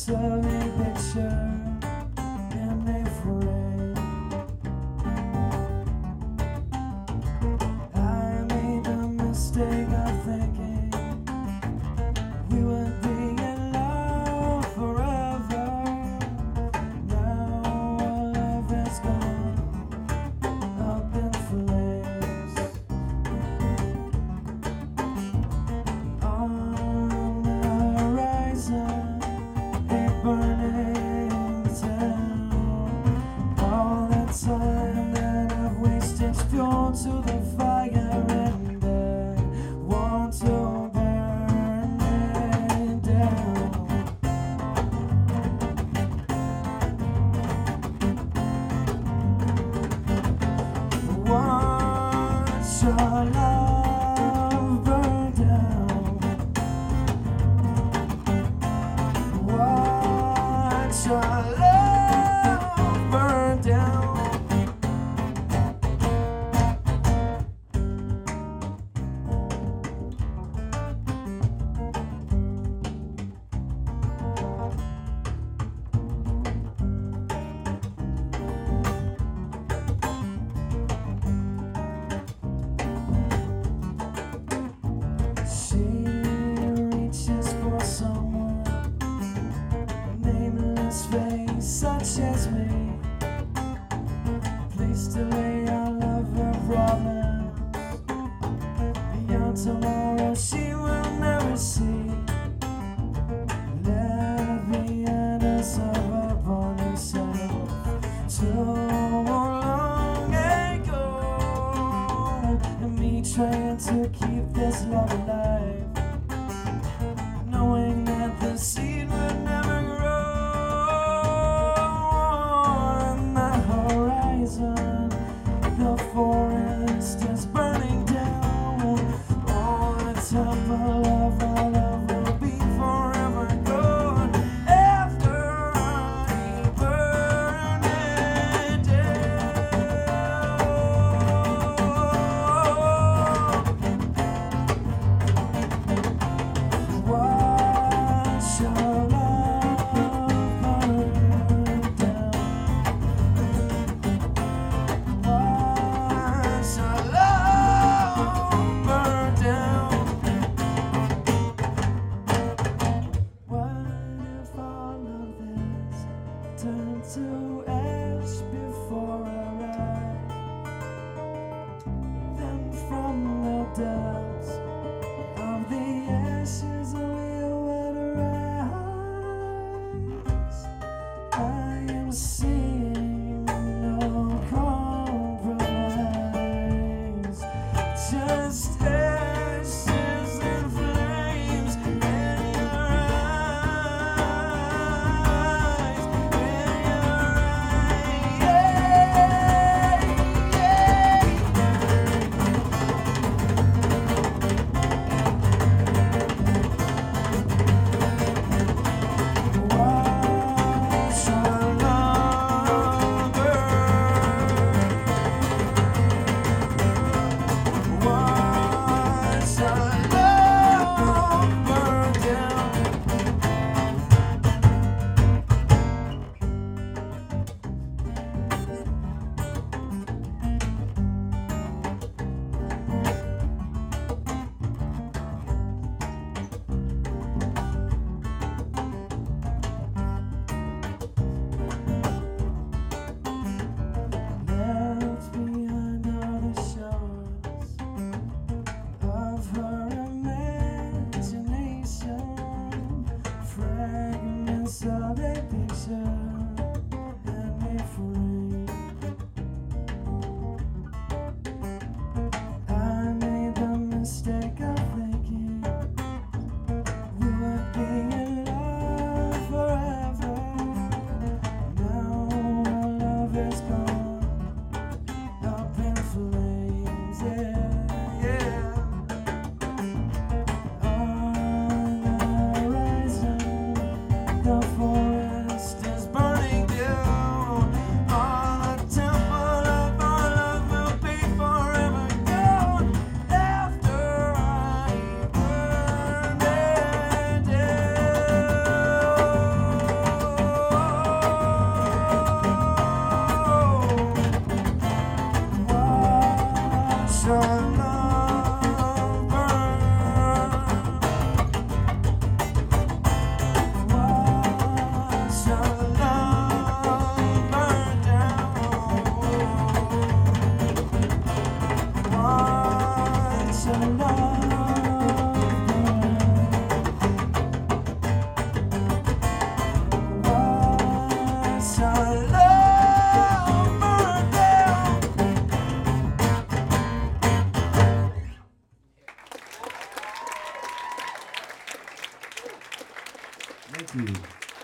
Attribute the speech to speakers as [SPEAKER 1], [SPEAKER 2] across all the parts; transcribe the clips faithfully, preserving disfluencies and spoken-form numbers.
[SPEAKER 1] of a picture in a frame. I made the mistake of thinking we would be in love forever. Now our love is gone up in flames. On the horizon, a burning town. All the time that I've wasted fuel to the fire, and I want to burn it down. Watch our love burn down. Watch our love burn down. She reaches for someone, nameless face such as me, place to lay all of her problems. Beyond tomorrow she will never see. Let the honest of her upon herself too long ago, and me trying to keep this love alive, knowing that the seed would never grow. On the horizon, the forest is burning down. All the temple of our love will be forever gone after I burn it down. Watch our love burn down. Watch our love burn down. What if all of this turned to ash before our eyes? Then from the depths of the ashes we would rise. I am seeing no compromise, just ashes and flames in your eyes, in your Watch our love burn. Watch our love burn down. Left behind are the shores of her imagination, fragments of a picture in a frame. I made the mistake of thinking we would be in love forever. Now our love is gone up in flames, yeah, yeah. On the horizon, the forest is burning. Thank you.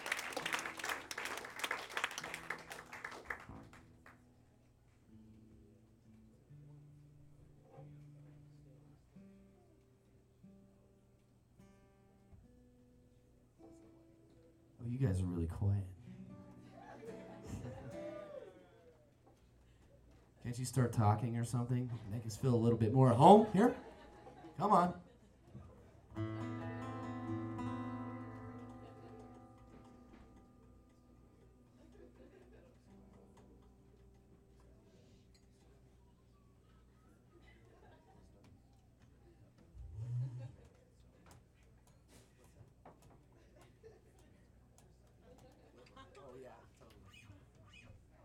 [SPEAKER 1] Oh, you guys are really quiet. Can't you start talking or something? Make us feel a little bit more at home here? Come on.